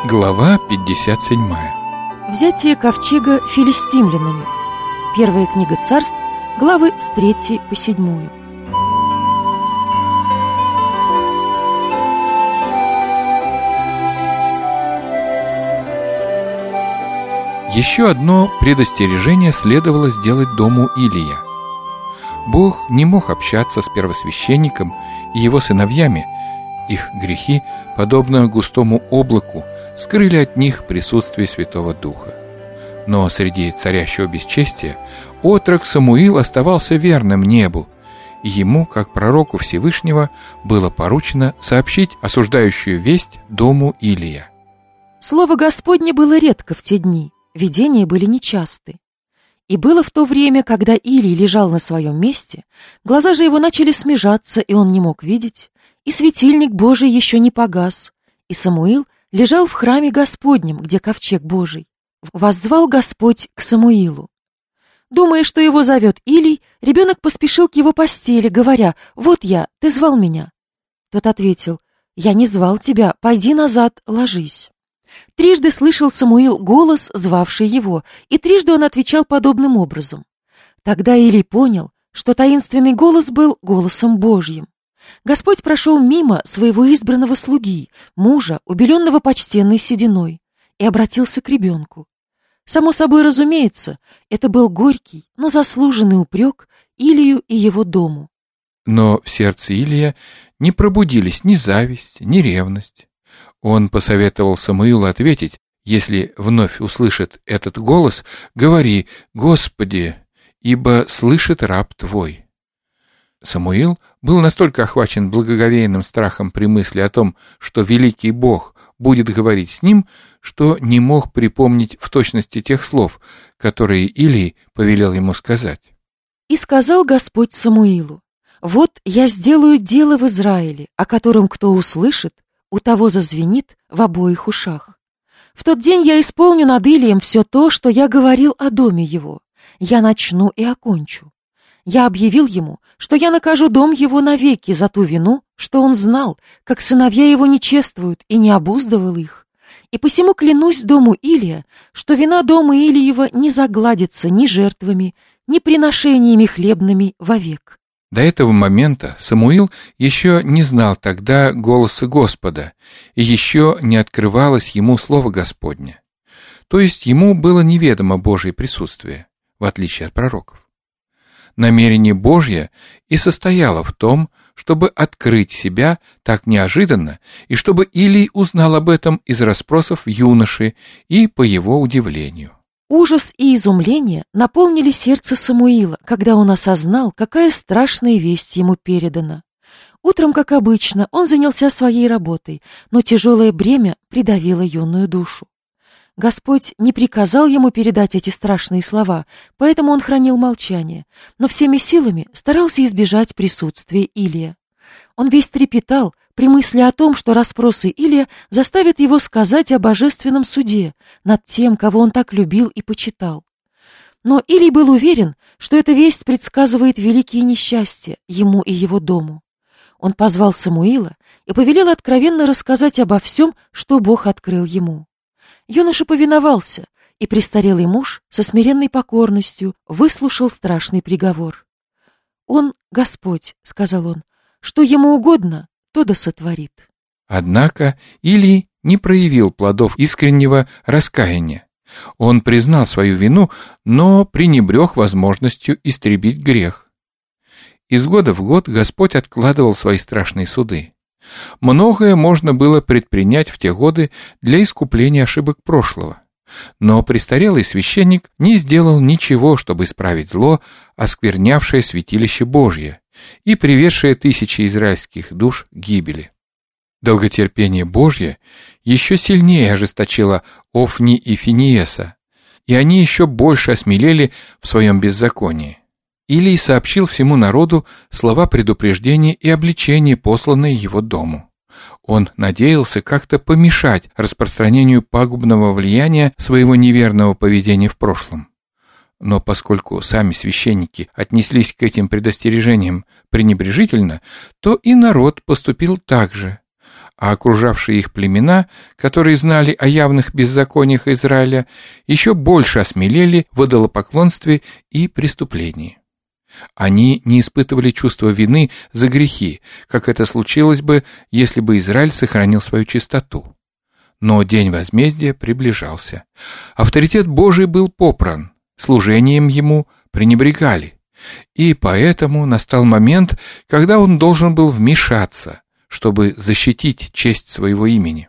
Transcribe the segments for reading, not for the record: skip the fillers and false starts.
Глава 57. Взятие ковчега филистимлянами. Первая книга Царств, главы с 3 по 7. Еще одно предостережение следовало сделать дому Илия. Бог не мог общаться с первосвященником и его сыновьями. Их грехи, подобно густому облаку, скрыли от них присутствие Святого Духа. Но среди царящего бесчестия отрок Самуил оставался верным небу, и ему, как пророку Всевышнего, было поручено сообщить осуждающую весть дому Илия. Слово Господне было редко в те дни, видения были нечасты. И было в то время, когда Илий лежал на своем месте, глаза же его начали смежаться, и он не мог видеть, и светильник Божий еще не погас, и Самуил лежал в храме Господнем, где ковчег Божий. Воззвал Господь к Самуилу. Думая, что его зовет Илий, ребенок поспешил к его постели, говоря: «Вот я, ты звал меня». Тот ответил: «Я не звал тебя, пойди назад, ложись». Трижды слышал Самуил голос, звавший его, и трижды он отвечал подобным образом. Тогда Илий понял, что таинственный голос был голосом Божьим. Господь прошел мимо своего избранного слуги, мужа, убеленного почтенной сединой, и обратился к ребенку. Само собой разумеется, это был горький, но заслуженный упрек Илию и его дому. Но в сердце Илия не пробудились ни зависть, ни ревность. Он посоветовал Самуилу ответить: если вновь услышит этот голос, говори: «Господи, ибо слышит раб твой». Самуил был настолько охвачен благоговейным страхом при мысли о том, что великий Бог будет говорить с ним, что не мог припомнить в точности тех слов, которые Илий повелел ему сказать. «И сказал Господь Самуилу: вот я сделаю дело в Израиле, о котором кто услышит, у того зазвенит в обоих ушах. В тот день я исполню над Илием все то, что я говорил о доме его. Я начну и окончу. Я объявил ему, что я накажу дом его навеки за ту вину, что он знал, как сыновья его не чествуют и не обуздывал их. И посему клянусь дому Илия, что вина дома Илиева не загладится ни жертвами, ни приношениями хлебными вовек». До этого момента Самуил еще не знал тогда голоса Господа, и еще не открывалось ему слово Господне. То есть ему было неведомо Божье присутствие, в отличие от пророков. Намерение Божье и состояло в том, чтобы открыть себя так неожиданно, и чтобы Илий узнал об этом из расспросов юноши и по его удивлению. Ужас и изумление наполнили сердце Самуила, когда он осознал, какая страшная весть ему передана. Утром, как обычно, он занялся своей работой, но тяжелое бремя придавило юную душу. Господь не приказал ему передать эти страшные слова, поэтому он хранил молчание, но всеми силами старался избежать присутствия Илия. Он весь трепетал при мысли о том, что расспросы Илия заставят его сказать о божественном суде над тем, кого он так любил и почитал. Но Илий был уверен, что эта весть предсказывает великие несчастья ему и его дому. Он позвал Самуила и повелел откровенно рассказать обо всем, что Бог открыл ему. Юноша повиновался, и престарелый муж со смиренной покорностью выслушал страшный приговор. «Он Господь», — сказал он, — «что ему угодно, то да сотворит». Однако Илий не проявил плодов искреннего раскаяния. Он признал свою вину, но пренебрег возможностью истребить грех. Из года в год Господь откладывал свои страшные суды. Многое можно было предпринять в те годы для искупления ошибок прошлого. Но престарелый священник не сделал ничего, чтобы исправить зло, осквернявшее святилище Божье и приведшее тысячи израильских душ к гибели. Долготерпение Божье еще сильнее ожесточило Офни и Финиеса, и они еще больше осмелели в своем беззаконии. Илий сообщил всему народу слова предупреждения и обличения, посланные его дому. Он надеялся как-то помешать распространению пагубного влияния своего неверного поведения в прошлом. Но поскольку сами священники отнеслись к этим предостережениям пренебрежительно, то и народ поступил так же. а окружавшие их племена, которые знали о явных беззакониях Израиля, еще больше осмелели в идолопоклонстве и преступлении. Они не испытывали чувства вины за грехи, как это случилось бы, если бы Израиль сохранил свою чистоту. Но день возмездия приближался. Авторитет Божий был попран, служением ему пренебрегали. И поэтому настал момент, когда он должен был вмешаться, чтобы защитить честь своего имени.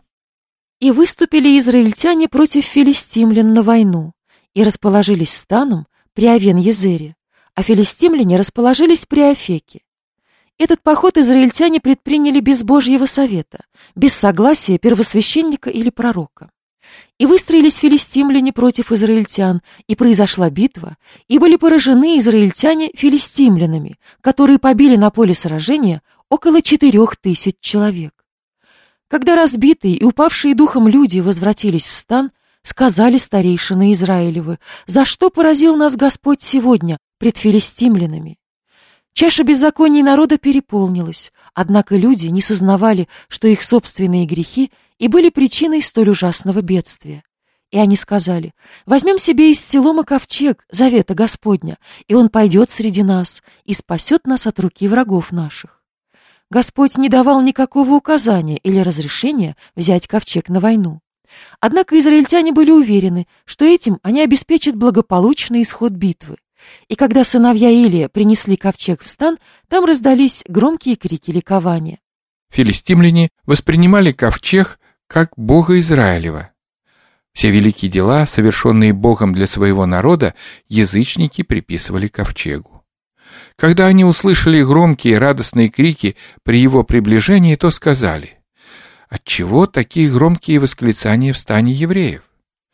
И выступили израильтяне против филистимлян на войну, и расположились станом при Авен-Езере, а филистимляне расположились при Афеке. Этот поход израильтяне предприняли без Божьего совета, без согласия первосвященника или пророка. И выстроились филистимляне против израильтян, и произошла битва, и были поражены израильтяне филистимлянами, которые побили на поле сражения около 4000 человек. Когда разбитые и упавшие духом люди возвратились в стан, сказали старейшины Израилевы: «За что поразил нас Господь сегодня пред филистимлянами?» Чаша беззаконий народа переполнилась, однако люди не сознавали, что их собственные грехи и были причиной столь ужасного бедствия. И они сказали: «Возьмем себе из Силома ковчег завета Господня, и он пойдет среди нас и спасет нас от руки врагов наших». Господь не давал никакого указания или разрешения взять ковчег на войну. Однако израильтяне были уверены, что этим они обеспечат благополучный исход битвы. И когда сыновья Илия принесли ковчег в стан, там раздались громкие крики ликования. Филистимляне воспринимали ковчег как Бога Израилева. Все великие дела, совершенные Богом для своего народа, язычники приписывали ковчегу. Когда они услышали громкие радостные крики при его приближении, то сказали: «Отчего такие громкие восклицания в стане евреев?»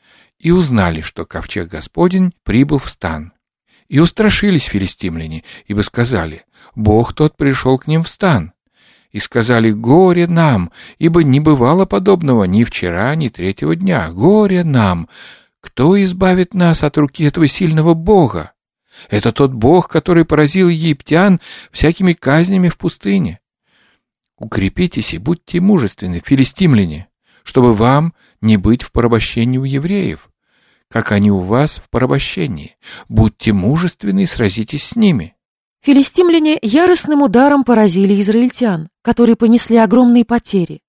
И узнали, что ковчег Господень прибыл в стан. И устрашились филистимляне, ибо сказали: «Бог тот пришел к ним в стан». И сказали: «Горе нам, ибо не бывало подобного ни вчера, ни третьего дня. Горе нам! Кто избавит нас от руки этого сильного Бога? Это тот Бог, который поразил египтян всякими казнями в пустыне. Укрепитесь и будьте мужественны, филистимляне, чтобы вам не быть в порабощении у евреев, как они у вас в порабощении. Будьте мужественны и сразитесь с ними». Филистимляне яростным ударом поразили израильтян, которые понесли огромные потери.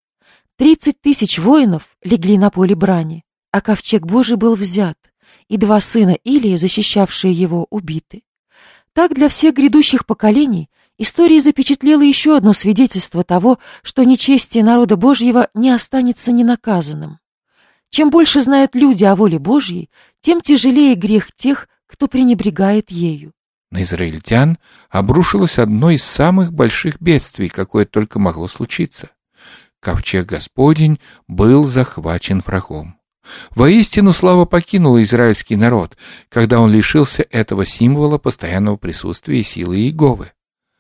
30 000 воинов легли на поле брани, а ковчег Божий был взят, и 2 сына Илии, защищавшие его, убиты. Так для всех грядущих поколений история запечатлела еще одно свидетельство того, что нечестие народа Божьего не останется ненаказанным. Чем больше знают люди о воле Божьей, тем тяжелее грех тех, кто пренебрегает ею. На израильтян обрушилось одно из самых больших бедствий, какое только могло случиться. Ковчег Господень был захвачен врагом. Воистину, слава покинула израильский народ, когда он лишился этого символа постоянного присутствия и силы Иеговы.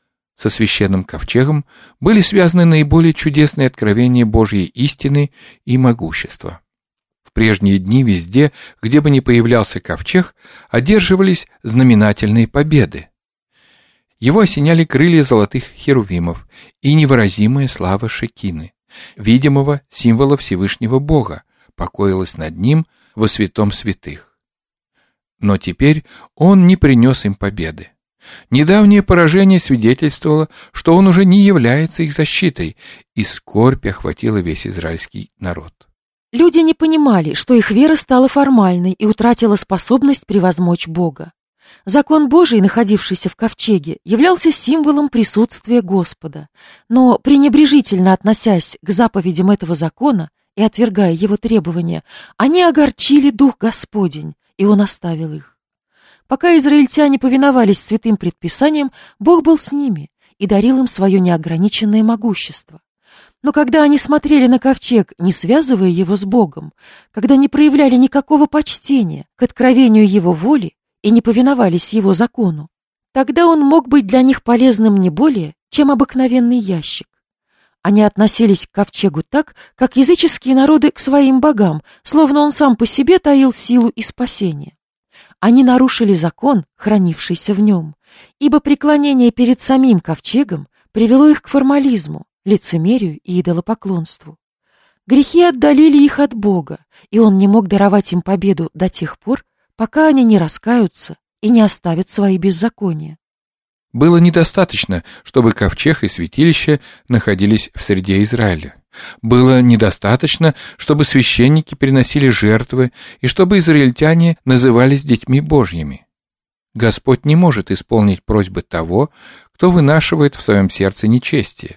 Со священным ковчегом были связаны наиболее чудесные откровения Божьей истины и могущества. В прежние дни везде, где бы ни появлялся ковчег, одерживались знаменательные победы. Его осеняли крылья золотых херувимов и невыразимая слава Шекины, видимого символа Всевышнего Бога, покоилась над ним во святом святых. Но теперь он не принес им победы. Недавнее поражение свидетельствовало, что он уже не является их защитой, и скорбь охватила весь израильский народ. Люди не понимали, что их вера стала формальной и утратила способность превозмочь Бога. Закон Божий, находившийся в ковчеге, являлся символом присутствия Господа, но, пренебрежительно относясь к заповедям этого закона и отвергая его требования, они огорчили Дух Господень, и Он оставил их. Пока израильтяне повиновались святым предписаниям, Бог был с ними и дарил им свое неограниченное могущество. Но когда они смотрели на ковчег, не связывая его с Богом, когда не проявляли никакого почтения к откровению Его воли и не повиновались Его закону, тогда он мог быть для них полезным не более, чем обыкновенный ящик. Они относились к ковчегу так, как языческие народы к своим богам, словно он сам по себе таил силу и спасение. Они нарушили закон, хранившийся в нем, ибо преклонение перед самим ковчегом привело их к формализму, лицемерию и идолопоклонству. Грехи отдалили их от Бога, и Он не мог даровать им победу до тех пор, пока они не раскаются и не оставят свои беззакония. Было недостаточно, чтобы ковчег и святилище находились в среде Израиля. Было недостаточно, чтобы священники приносили жертвы и чтобы израильтяне назывались детьми Божьими. Господь не может исполнить просьбы того, кто вынашивает в своем сердце нечестие.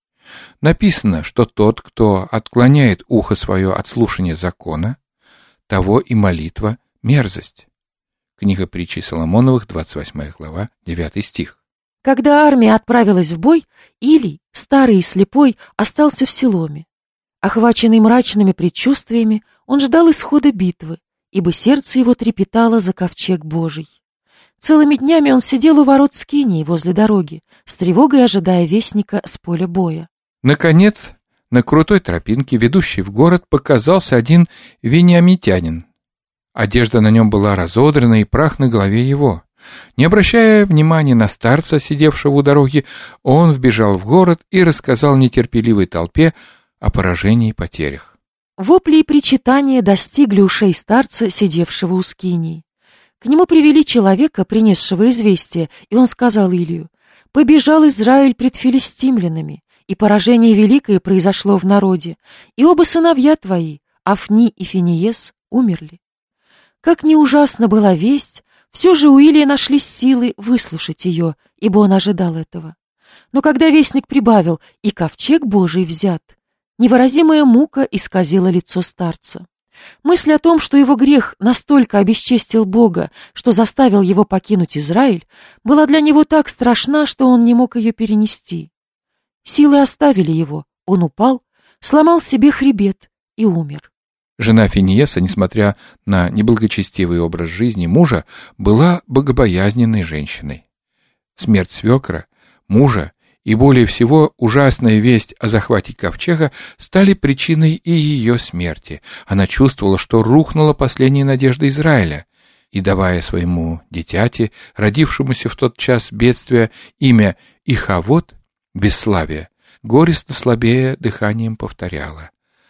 Написано, что тот, кто отклоняет ухо свое от слушания закона, того и молитва — мерзость. Книга притчей Соломоновых, 28 глава, 9 стих. Когда армия отправилась в бой, Илий, старый и слепой, остался в Силоме. Охваченный мрачными предчувствиями, он ждал исхода битвы, ибо сердце его трепетало за ковчег Божий. Целыми днями он сидел у ворот Скинии возле дороги, с тревогой ожидая вестника с поля боя. Наконец, на крутой тропинке, ведущей в город, показался один вениамитянин. Одежда на нем была разодрана, и прах на голове его. Не обращая внимания на старца, сидевшего у дороги, он вбежал в город и рассказал нетерпеливой толпе о поражении и потерях. Вопли и причитания достигли ушей старца, сидевшего у скинии. К нему привели человека, принесшего известие, и он сказал Илию: «Побежал Израиль пред филистимлянами, и поражение великое произошло в народе, и оба сыновья твои, Афни и Финиес, умерли». Как ни ужасна была весть, все же у Илии нашлись силы выслушать ее, ибо он ожидал этого. Но когда вестник прибавил «и ковчег Божий взят», невыразимая мука исказила лицо старца. Мысль о том, что его грех настолько обесчестил Бога, что заставил его покинуть Израиль, была для него так страшна, что он не мог ее перенести. Силы оставили его, он упал, сломал себе хребет и умер. Жена Финиеса, несмотря на неблагочестивый образ жизни мужа, была богобоязненной женщиной. Смерть свекра, мужа и, более всего, ужасная весть о захвате ковчега стали причиной и ее смерти. Она чувствовала, что рухнула последняя надежда Израиля, и, давая своему дитяти, родившемуся в тот час бедствия, имя Ихавод, бесславие, горестно слабея дыханием повторяла: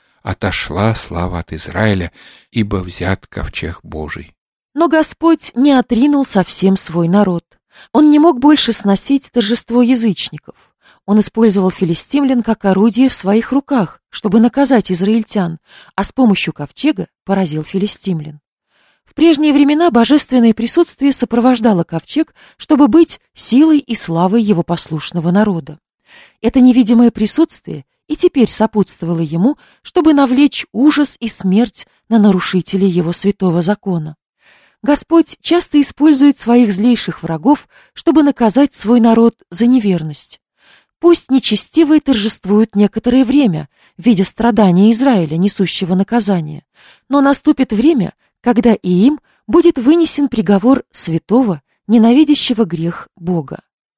«Отошла слава от Израиля, ибо взят ковчег Божий». Но Господь не отринул совсем свой народ. Он не мог больше сносить торжество язычников. Он использовал филистимлян как орудие в своих руках, чтобы наказать израильтян, а с помощью ковчега поразил филистимлян. В прежние времена божественное присутствие сопровождало ковчег, чтобы быть силой и славой его послушного народа. Это невидимое присутствие и теперь сопутствовало ему, чтобы навлечь ужас и смерть на нарушителей его святого закона. Господь часто использует своих злейших врагов, чтобы наказать свой народ за неверность. Пусть нечестивые торжествуют некоторое время, видя страдания Израиля, несущего наказание, но наступит время, когда и им будет вынесен приговор святого, ненавидящего грех Бога.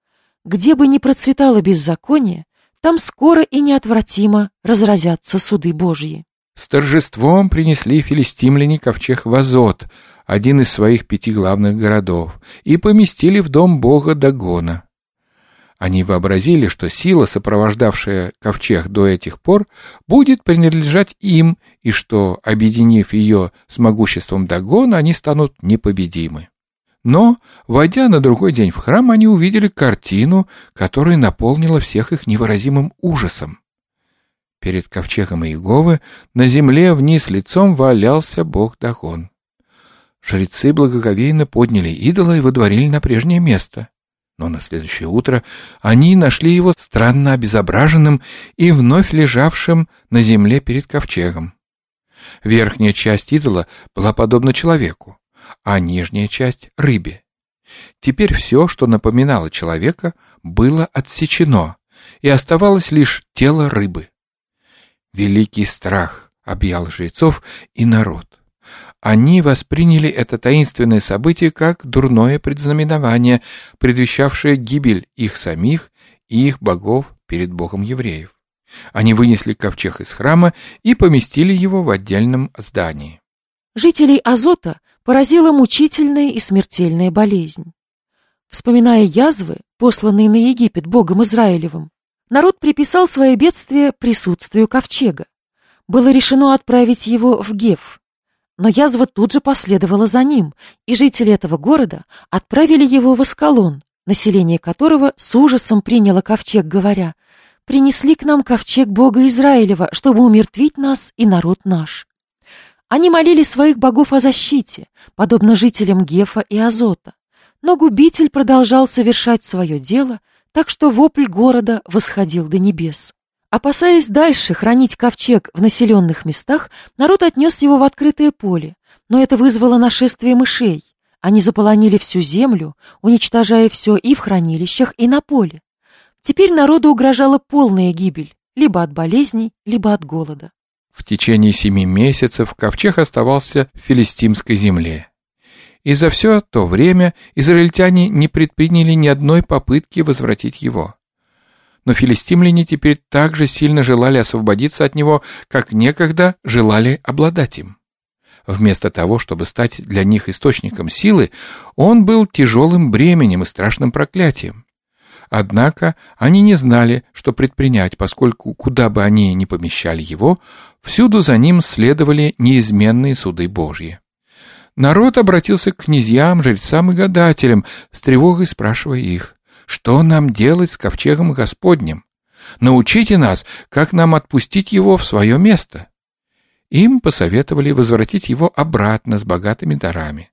Где бы ни процветало беззаконие, там скоро и неотвратимо разразятся суды Божьи. С торжеством принесли филистимляне ковчег в Азот, один из своих 5 главных городов, и поместили в дом бога Дагона. Они вообразили, что сила, сопровождавшая ковчег до этих пор, будет принадлежать им, и что, объединив ее с могуществом Дагона, они станут непобедимы. Но, войдя на другой день в храм, они увидели картину, которая наполнила всех их невыразимым ужасом. Перед ковчегом Иеговы на земле вниз лицом валялся бог Дагон. Жрецы благоговейно подняли идола и водворили на прежнее место. Но на следующее утро они нашли его странно обезображенным и вновь лежавшим на земле перед ковчегом. Верхняя часть идола была подобна человеку, а нижняя часть — рыбе. Теперь все, что напоминало человека, было отсечено, и оставалось лишь тело рыбы. Великий страх объял жрецов и народ. Они восприняли это таинственное событие как дурное предзнаменование, предвещавшее гибель их самих и их богов перед Богом евреев. Они вынесли ковчег из храма и поместили его в отдельном здании. Жителей Азота поразила мучительная и смертельная болезнь. Вспоминая язвы, посланные на Египет Богом Израилевым, Народ приписал свое бедствие присутствию ковчега. Было решено отправить его в Гев. Но язва тут же последовала за ним, и жители этого города отправили его в Аскалон, население которого с ужасом приняло ковчег, говоря: «Принесли к нам ковчег Бога Израилева, чтобы умертвить нас и народ наш». Они молили своих богов о защите, подобно жителям Гефа и Азота. Но губитель продолжал совершать свое дело, так что вопль города восходил до небес. Опасаясь дальше хранить ковчег в населенных местах, народ отнес его в открытое поле, но это вызвало нашествие мышей. Они заполонили всю землю, уничтожая все и в хранилищах, и на поле. Теперь народу угрожала полная гибель, либо от болезней, либо от голода. В течение 7 месяцев ковчег оставался в филистимской земле. И за все то время израильтяне не предприняли ни одной попытки возвратить его. Но филистимляне теперь так же сильно желали освободиться от него, как некогда желали обладать им. Вместо того, чтобы стать для них источником силы, он был тяжелым бременем и страшным проклятием. Однако они не знали, что предпринять, поскольку, куда бы они ни помещали его, всюду за ним следовали неизменные суды Божьи. Народ обратился к князьям, жрецам и гадателям, с тревогой спрашивая их: «Что нам делать с ковчегом Господним? Научите нас, как нам отпустить его в свое место». Им посоветовали возвратить его обратно с богатыми дарами.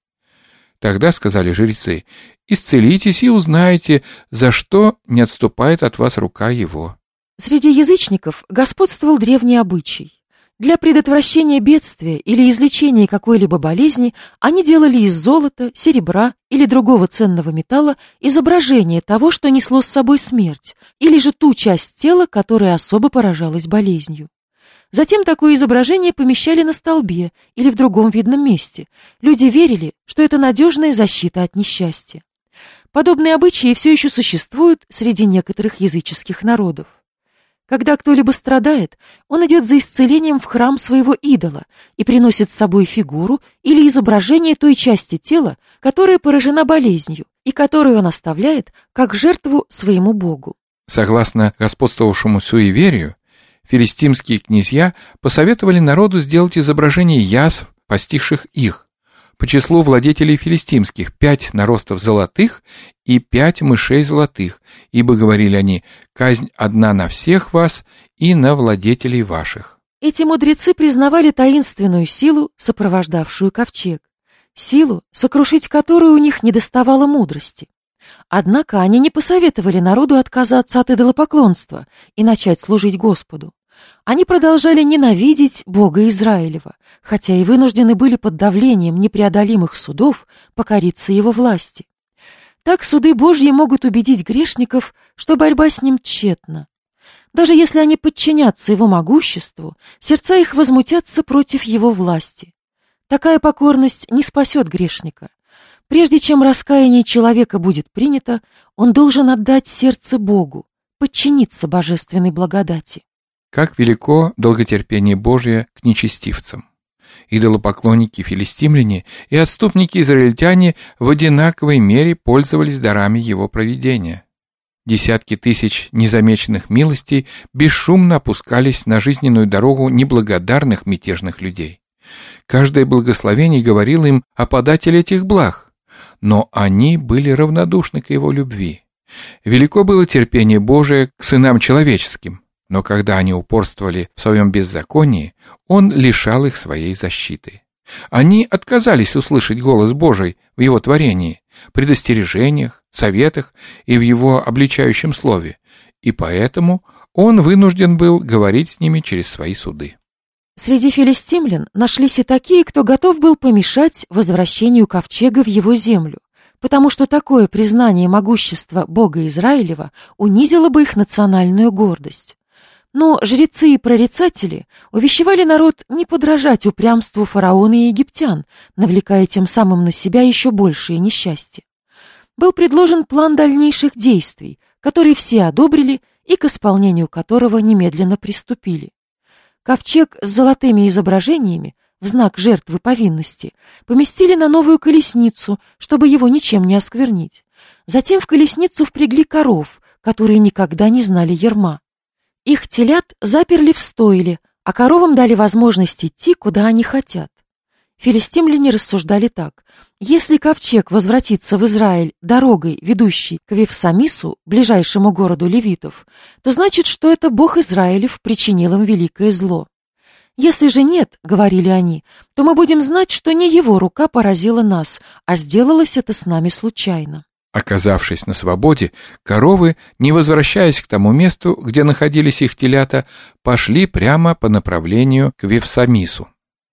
Тогда сказали жрецы: «Исцелитесь и узнаете, за что не отступает от вас рука его». Среди язычников господствовал древний обычай. Для предотвращения бедствия или излечения какой-либо болезни они делали из золота, серебра или другого ценного металла изображение того, что несло с собой смерть, или же ту часть тела, которая особо поражалась болезнью. Затем такое изображение помещали на столбе или в другом видном месте. Люди верили, что это надежная защита от несчастья. Подобные обычаи все еще существуют среди некоторых языческих народов. Когда кто-либо страдает, он идет за исцелением в храм своего идола и приносит с собой фигуру или изображение той части тела, которая поражена болезнью и которую он оставляет как жертву своему богу. Согласно господствовавшему суеверию, филистимские князья посоветовали народу сделать изображение язв, постигших их. По числу владетелей филистимских 5 наростов золотых и 5 мышей золотых, ибо, говорили они, казнь одна на всех вас и на владетелей ваших. Эти мудрецы признавали таинственную силу, сопровождавшую ковчег, силу, сокрушить которую у них недоставало мудрости. Однако они не посоветовали народу отказаться от идолопоклонства и начать служить Господу. Они продолжали ненавидеть Бога Израилева, хотя и вынуждены были под давлением непреодолимых судов покориться его власти. Так суды Божьи могут убедить грешников, что борьба с ним тщетна. Даже если они подчинятся его могуществу, сердца их возмутятся против его власти. Такая покорность не спасет грешника. Прежде чем раскаяние человека будет принято, он должен отдать сердце Богу, подчиниться божественной благодати. Как велико долготерпение Божие к нечестивцам! Идолопоклонники филистимляне и отступники-израильтяне в одинаковой мере пользовались дарами его провидения. Десятки тысяч незамеченных милостей бесшумно опускались на жизненную дорогу неблагодарных мятежных людей. Каждое благословение говорило им о подателе этих благ, но они были равнодушны к его любви. Велико было терпение Божие к сынам человеческим, но когда они упорствовали в своем беззаконии, он лишал их своей защиты. Они отказались услышать голос Божий в его творении, предостережениях, советах и в его обличающем слове, и поэтому он вынужден был говорить с ними через свои суды. Среди филистимлян нашлись и такие, кто готов был помешать возвращению ковчега в его землю, потому что такое признание могущества Бога Израилева унизило бы их национальную гордость. Но жрецы и прорицатели увещевали народ не подражать упрямству фараона и египтян, навлекая тем самым на себя еще большее несчастье. Был предложен план дальнейших действий, который все одобрили и к исполнению которого немедленно приступили. Ковчег с золотыми изображениями в знак жертвы повинности поместили на новую колесницу, чтобы его ничем не осквернить. Затем в колесницу впрягли коров, которые никогда не знали ярма. Их телят заперли в стойле, а коровам дали возможность идти, куда они хотят. Филистимляне рассуждали так: если ковчег возвратится в Израиль дорогой, ведущей к Вифсамису, ближайшему городу левитов, то значит, что это Бог Израилев причинил им великое зло. Если же нет, — говорили они, — то мы будем знать, что не его рука поразила нас, а сделалось это с нами случайно. Оказавшись на свободе, коровы, не возвращаясь к тому месту, где находились их телята, пошли прямо по направлению к Вифсамису.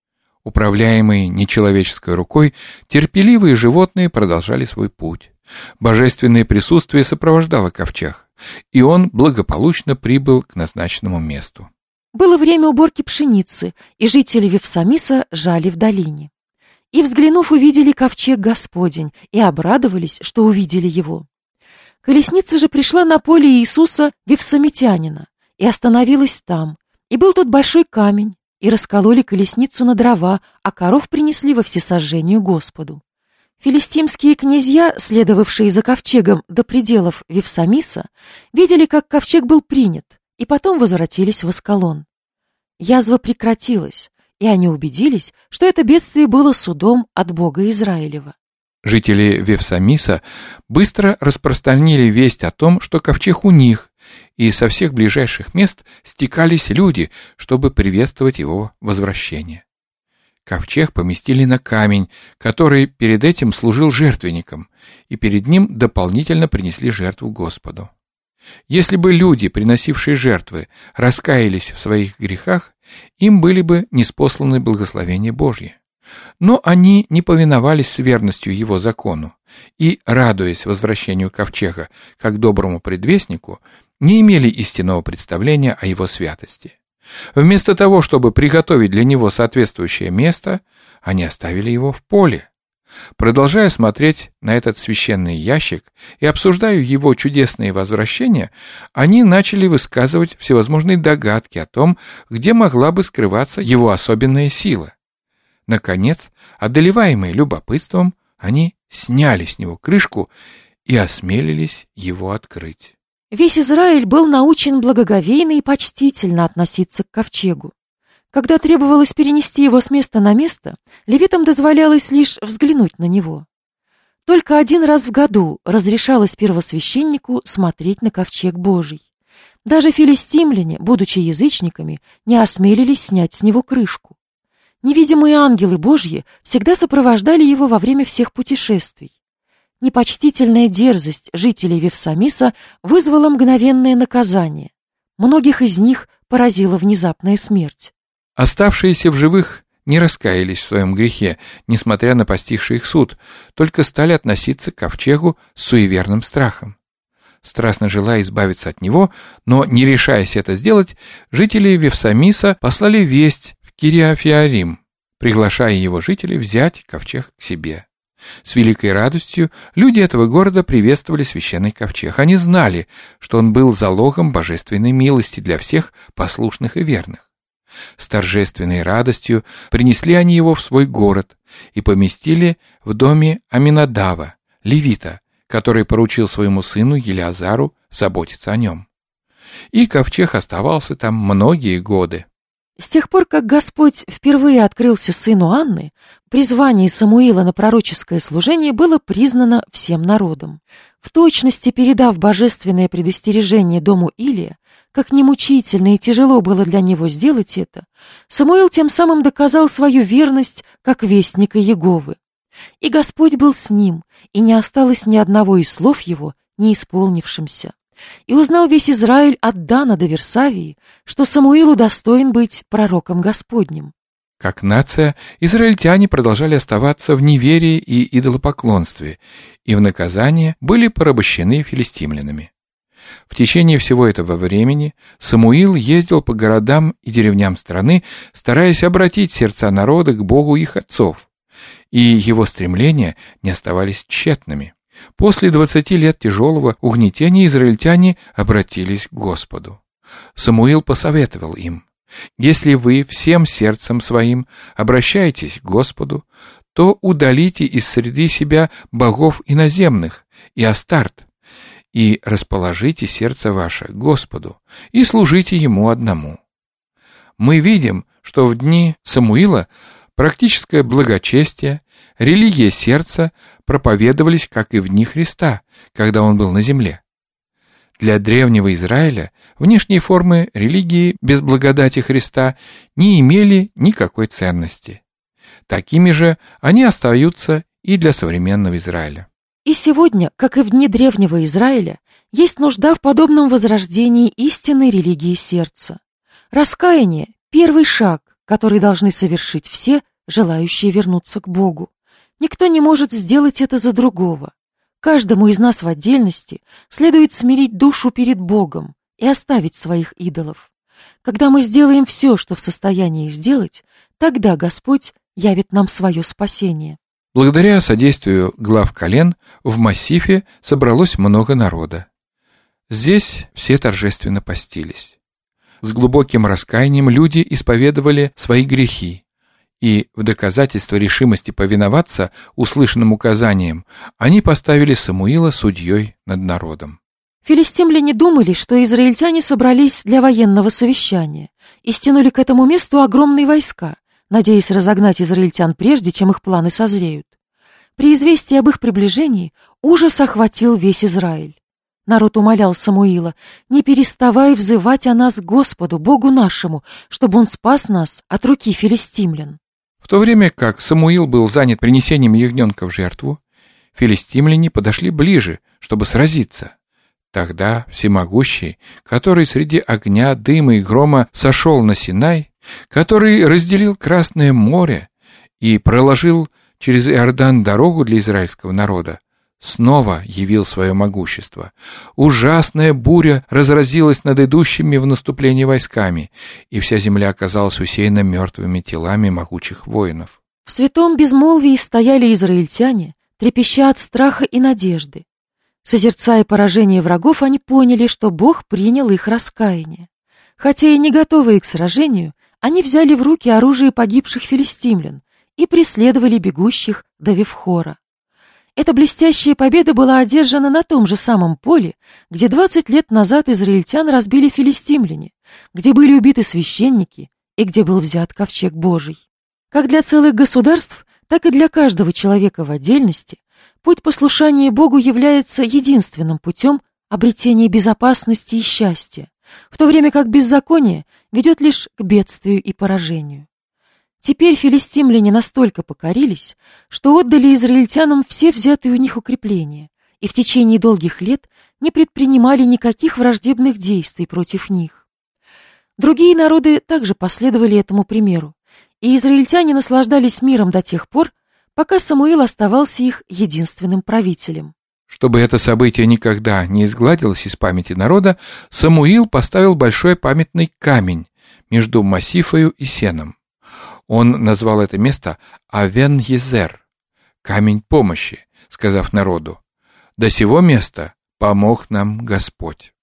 Управляемые нечеловеческой рукой, терпеливые животные продолжали свой путь. Божественное присутствие сопровождало ковчег, и он благополучно прибыл к назначенному месту. Было время уборки пшеницы, и жители Вифсамиса жали в долине. И, взглянув, увидели ковчег Господень, и обрадовались, что увидели его. Колесница же пришла на поле Иисуса Вифсамитянина, и остановилась там, и был тут большой камень, и раскололи колесницу на дрова, а коров принесли во всесожжению Господу. Филистимские князья, следовавшие за ковчегом до пределов Вифсамиса, видели, как ковчег был принят, и потом возвратились в Аскалон. Язва прекратилась, и они убедились, что это бедствие было судом от Бога Израилева. Жители Вифсамиса быстро распространили весть о том, что ковчег у них, и со всех ближайших мест стекались люди, чтобы приветствовать его возвращение. Ковчег поместили на камень, который перед этим служил жертвенником, и перед ним дополнительно принесли жертву Господу. Если бы люди, приносившие жертвы, раскаялись в своих грехах, им были бы ниспосланы благословения Божьи. Но они не повиновались с верностью его закону и, радуясь возвращению ковчега как доброму предвестнику, не имели истинного представления о его святости. Вместо того, чтобы приготовить для него соответствующее место, они оставили его в поле. Продолжая смотреть на этот священный ящик и обсуждая его чудесные возвращения, они начали высказывать всевозможные догадки о том, где могла бы скрываться его особенная сила. Наконец, одолеваемые любопытством, они сняли с него крышку и осмелились его открыть. Весь Израиль был научен благоговейно и почтительно относиться к ковчегу. Когда требовалось перенести его с места на место, левитам дозволялось лишь взглянуть на него. Только один раз в году разрешалось первосвященнику смотреть на ковчег Божий. Даже филистимляне, будучи язычниками, не осмелились снять с него крышку. Невидимые ангелы Божьи всегда сопровождали его во время всех путешествий. Непочтительная дерзость жителей Вифсамиса вызвала мгновенное наказание. Многих из них поразила внезапная смерть. Оставшиеся в живых не раскаялись в своем грехе, несмотря на постигший их суд, только стали относиться к ковчегу с суеверным страхом. Страстно желая избавиться от него, но не решаясь это сделать, жители Вифсамиса послали весть в Кириафиарим, приглашая его жителей взять ковчег к себе. С великой радостью люди этого города приветствовали священный ковчег. Они знали, что он был залогом божественной милости для всех послушных и верных. С торжественной радостью принесли они его в свой город и поместили в доме Аминадава, левита, который поручил своему сыну Елиазару заботиться о нем. И ковчег оставался там многие годы. С тех пор, как Господь впервые открылся сыну Анны, призвание Самуила на пророческое служение было признано всем народом. В точности передав божественное предостережение дому Илия, как немучительно и тяжело было для него сделать это, Самуил тем самым доказал свою верность как вестника Иеговы. И Господь был с ним, и не осталось ни одного из слов его не исполнившимся. И узнал весь Израиль от Дана до Версавии, что Самуил удостоен быть пророком Господним. Как нация, израильтяне продолжали оставаться в неверии и идолопоклонстве, и в наказание были порабощены филистимлянами. В течение всего этого времени Самуил ездил по городам и деревням страны, стараясь обратить сердца народа к Богу их отцов, и его стремления не оставались тщетными. После 20 лет тяжелого угнетения израильтяне обратились к Господу. Самуил посоветовал им: «Если вы всем сердцем своим обращаетесь к Господу, то удалите из среды себя богов иноземных и Астарт, и расположите сердце ваше к Господу, и служите Ему одному». Мы видим, что в дни Самуила практическое благочестие, религия сердца проповедовались, как и в дни Христа, когда Он был на земле. Для древнего Израиля внешние формы религии без благодати Христа не имели никакой ценности. Такими же они остаются и для современного Израиля. И сегодня, как и в дни древнего Израиля, есть нужда в подобном возрождении истинной религии сердца. Раскаяние – первый шаг, который должны совершить все, желающие вернуться к Богу. Никто не может сделать это за другого. Каждому из нас в отдельности следует смирить душу перед Богом и оставить своих идолов. Когда мы сделаем все, что в состоянии сделать, тогда Господь явит нам свое спасение. Благодаря содействию глав колен в массифе собралось много народа. Здесь все торжественно постились. С глубоким раскаянием люди исповедовали свои грехи, и в доказательство решимости повиноваться услышанным указаниям они поставили Самуила судьей над народом. Филистимляне думали, что израильтяне собрались для военного совещания и стянули к этому месту огромные войска, надеясь разогнать израильтян прежде, чем их планы созреют. При известии об их приближении ужас охватил весь Израиль. Народ умолял Самуила: «Не переставай взывать о нас к Господу, Богу нашему, чтобы Он спас нас от руки филистимлян». В то время как Самуил был занят принесением ягненка в жертву, филистимляне подошли ближе, чтобы сразиться. Тогда Всемогущий, который среди огня, дыма и грома сошел на Синай, который разделил Красное море и проложил через Иордан дорогу для израильского народа, снова явил свое могущество. Ужасная буря разразилась над идущими в наступление войсками, и вся земля оказалась усеяна мертвыми телами могучих воинов. В святом безмолвии стояли израильтяне, трепеща от страха и надежды. Созерцая поражение врагов, они поняли, что Бог принял их раскаяние. Хотя и не готовые к сражению, они взяли в руки оружие погибших филистимлян и преследовали бегущих до Вивхора. Эта блестящая победа была одержана на том же самом поле, где 20 лет назад израильтян разбили филистимляне, где были убиты священники и где был взят ковчег Божий. Как для целых государств, так и для каждого человека в отдельности путь послушания Богу является единственным путем обретения безопасности и счастья, в то время как беззаконие ведет лишь к бедствию и поражению. Теперь филистимляне настолько покорились, что отдали израильтянам все взятые у них укрепления и в течение долгих лет не предпринимали никаких враждебных действий против них. Другие народы также последовали этому примеру, и израильтяне наслаждались миром до тех пор, пока Самуил оставался их единственным правителем. Чтобы это событие никогда не изгладилось из памяти народа, Самуил поставил большой памятный камень между Массифою и Сеном. Он назвал это место Авен-Езер, камень помощи, сказав народу: «До сего места помог нам Господь».